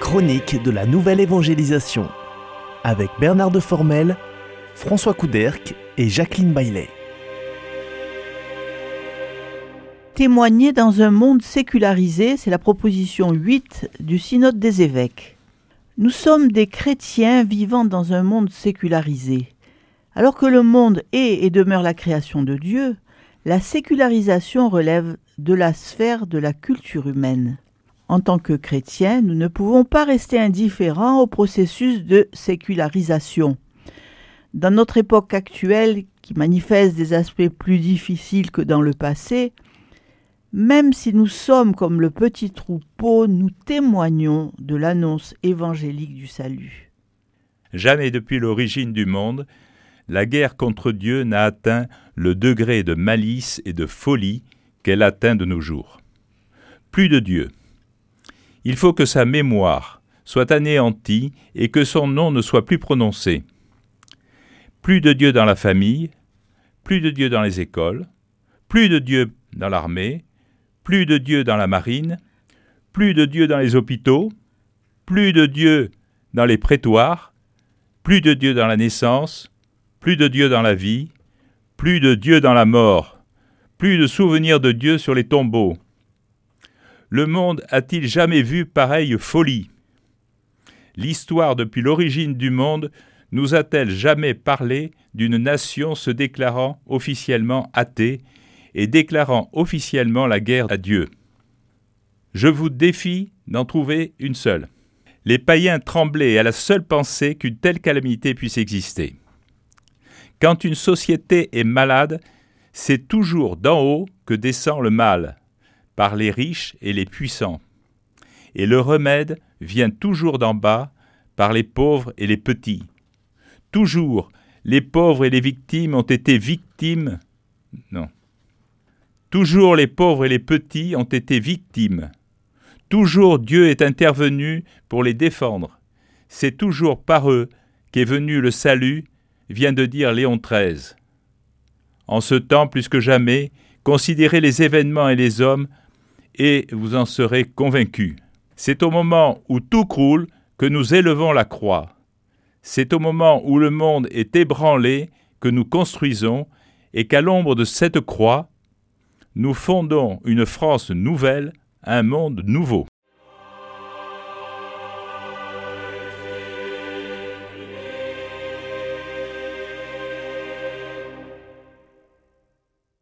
chronique de la nouvelle évangélisation avec Bernard de Formel, François Couderc et Jacqueline Baillet. Témoigner dans un monde sécularisé, c'est la proposition 8 du Synode des évêques. Nous sommes des chrétiens vivant dans un monde sécularisé. Alors que le monde est et demeure la création de Dieu, la sécularisation relève de la sphère de la culture humaine. En tant que chrétiens, nous ne pouvons pas rester indifférents au processus de sécularisation. Dans notre époque actuelle, qui manifeste des aspects plus difficiles que dans le passé, même si nous sommes comme le petit troupeau, nous témoignons de l'annonce évangélique du salut. Jamais depuis l'origine du monde, la guerre contre Dieu n'a atteint le degré de malice et de folie qu'elle atteint de nos jours. Plus de Dieu. Il faut que sa mémoire soit anéantie et que son nom ne soit plus prononcé. Plus de Dieu dans la famille, plus de Dieu dans les écoles, plus de Dieu dans l'armée, plus de Dieu dans la marine, plus de Dieu dans les hôpitaux, plus de Dieu dans les prétoires, plus de Dieu dans la naissance, plus de Dieu dans la vie, plus de Dieu dans la mort, plus de souvenirs de Dieu sur les tombeaux. Le monde a-t-il jamais vu pareille folie ? L'histoire depuis l'origine du monde nous a-t-elle jamais parlé d'une nation se déclarant officiellement athée et déclarant officiellement la guerre à Dieu ? Je vous défie d'en trouver une seule. Les païens tremblaient à la seule pensée qu'une telle calamité puisse exister. Quand une société est malade, c'est toujours d'en haut que descend le mal, par les riches et les puissants. Et le remède vient toujours d'en bas, par les pauvres et les petits. Toujours, les pauvres et les victimes ont été victimes. Non. Toujours les pauvres et les petits ont été victimes. Toujours Dieu est intervenu pour les défendre. C'est toujours par eux qu'est venu le salut, vient de dire Léon XIII. En ce temps, plus que jamais, considérez les événements et les hommes et vous en serez convaincus. C'est au moment où tout croule que nous élevons la croix. C'est au moment où le monde est ébranlé que nous construisons et qu'à l'ombre de cette croix, nous fondons une France nouvelle, un monde nouveau.